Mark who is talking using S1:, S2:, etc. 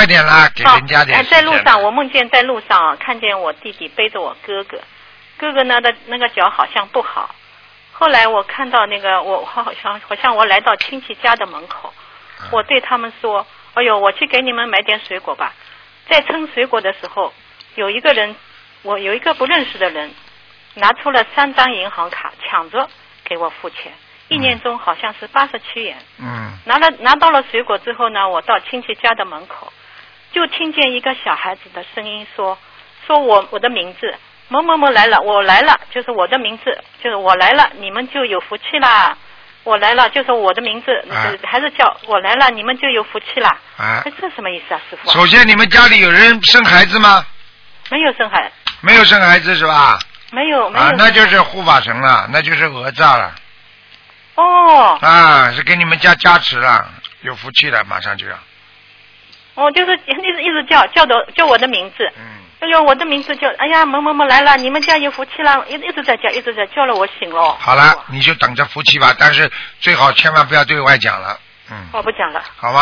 S1: 快点啦，给人家点时间。
S2: 在路上，我梦见在路上看见我弟弟背着我哥哥，哥哥呢的那个脚好像不好。后来我看到那个，我好像我来到亲戚家的门口，我对他们说：“哎呦，我去给你们买点水果吧。”在称水果的时候，有一个人，我有一个不认识的人，拿出了3张银行卡，抢着给我付钱。1年中好像是87元。拿到了水果之后呢，我到亲戚家的门口，就听见一个小孩子的声音说我的名字某某某来了，我来了，就是我的名字，就是我来了，你们就有福气啦。我来了，就是我的名字，还是叫我来了，你们就有福气啦。这什么意思啊，师傅？
S1: 首先，你们家里有人生孩子吗？
S2: 没有生孩。
S1: 没有生孩子是吧？
S2: 没有。
S1: 那就是护法神了，那就是讹诈了。是给你们家加持了，有福气了，马上就要。
S2: 就是一直叫我的名字。哎呦，我的名字叫哎呀某某某来了，你们家有福气了，一直在叫了我醒了。
S1: 好了，你就等着福气吧，但是最好千万不要对外讲了。
S2: 我不讲了。
S1: 好吧。